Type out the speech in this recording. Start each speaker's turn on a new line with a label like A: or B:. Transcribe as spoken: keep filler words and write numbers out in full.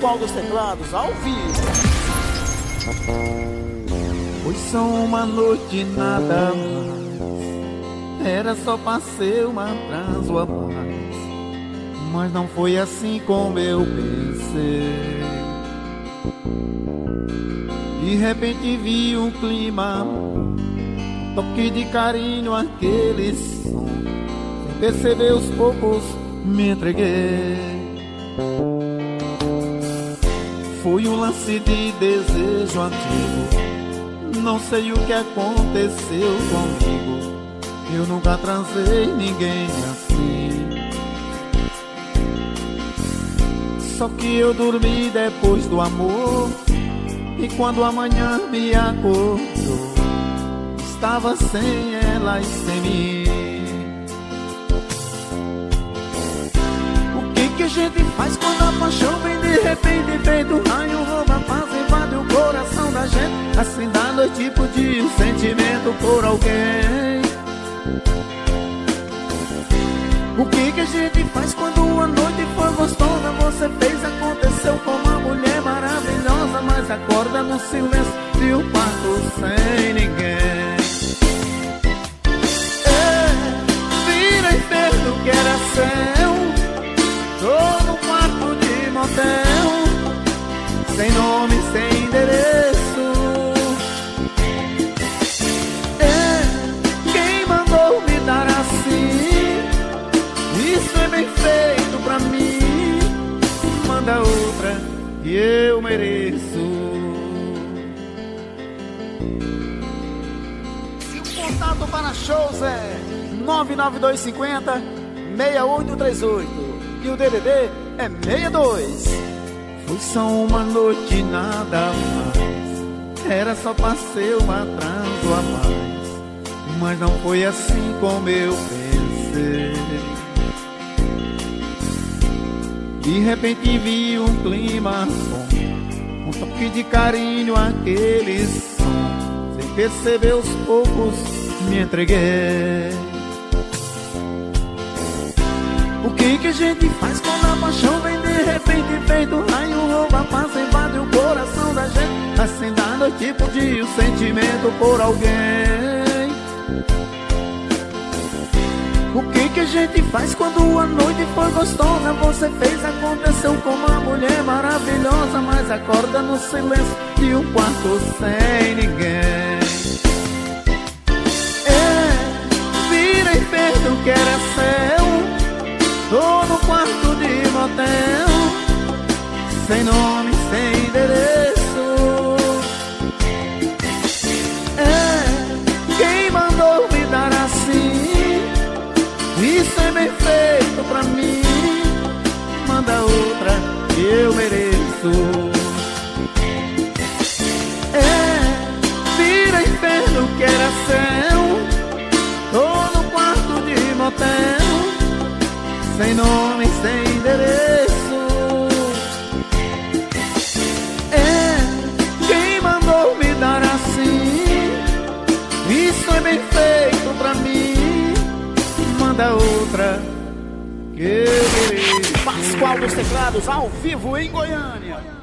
A: Pascoal dos Teclados, ao vivo.
B: Foi só uma noite, nada mais. Era só passei uma transo a mais. Mas não foi assim como eu pensei. De repente vi um clima, um toque de carinho, aquele som. Sem perceber aos poucos me entreguei. Foi um lance de desejo antigo. Não sei o que aconteceu comigo. Eu nunca transei ninguém assim. Só que eu dormi depois do amor. E quando amanhã me acordou, estava sem ela e sem mim. O que que a gente faz quando a paixão vem de repente? Feito um raio, rouba a paz, invade o coração da gente. Assim da noite podia um sentimento por alguém. O que que a gente faz quando a noite foi gostosa? Você fez, aconteceu com uma mulher maravilhosa, mas acorda no silêncio de um quarto sem ninguém. É, vira inferno que era céu. Tô no quarto de motel, sem nome, sem endereço. É, quem mandou me dar assim? Isso é bem feito pra mim. Manda outra que eu mereço.
A: E o contato para shows é nove nove dois cinco zero, seis oito três oito. E o D D D é seis dois.
B: Foi só uma noite, nada mais. Era só passei uma transo a mais. Mas não foi assim como eu pensei. De repente vi um clima bom, um toque de carinho, aquele som. Sem perceber aos poucos me entreguei. O que que a gente faz quando a paixão vem de repente? Feito um raio, rouba a paz, invade o coração da gente. Assim da noite podia um sentimento por alguém. O que que a gente faz quando a noite foi gostosa? Você fez, aconteceu com uma mulher maravilhosa, mas acorda no silêncio de um quarto sem ninguém. É, vira inferno que era céu. Tô no quarto de motel, sem nome, sem endereço. É, quem mandou me dar assim? Isso é bem feito pra mim. Manda outra que eu mereço. É, vira inferno que era céu. Tô no quarto de motel, sem nome, sem endereço. É, quem mandou me dar assim? Isso é bem feito pra mim. Manda outra que eu mereço.
A: Pascoal dos Teclados, ao vivo em Goiânia.